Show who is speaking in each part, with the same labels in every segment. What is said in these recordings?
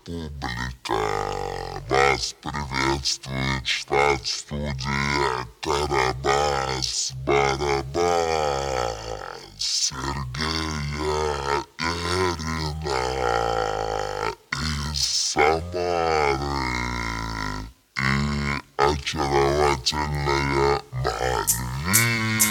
Speaker 1: публика, вас приветствует штат-студия Карабас-Барабас Сергея Эрина из Самары и очаровательная Мальвина.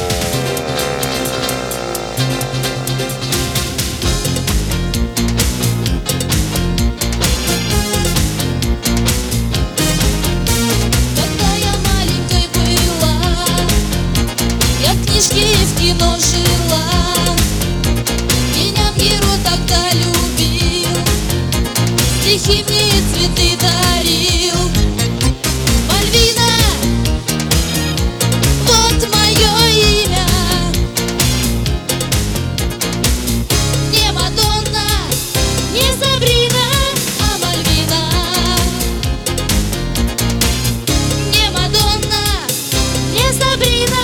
Speaker 2: И в кино жила, меня герой тогда любил, стихи мне и цветы дарил. Мальвина, вот мое имя, не Мадонна, не Сабрина, а Мальвина. Не Мадонна, не Сабрина,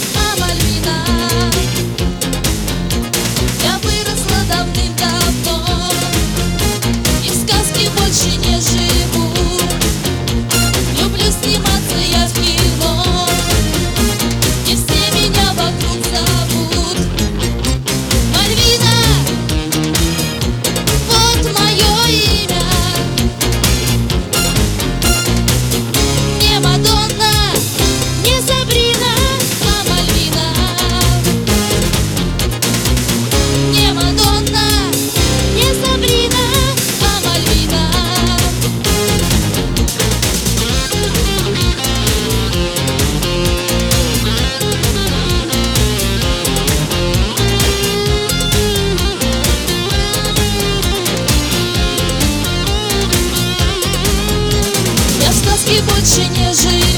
Speaker 2: больше не живу. Люблю сниматься я в кино, и все меня вокруг зовут. Мальвина, вот мое имя. Не Мадонна, не Сабрина, а Мальвина. Не Мадонна, не Сабрина, больше не живу.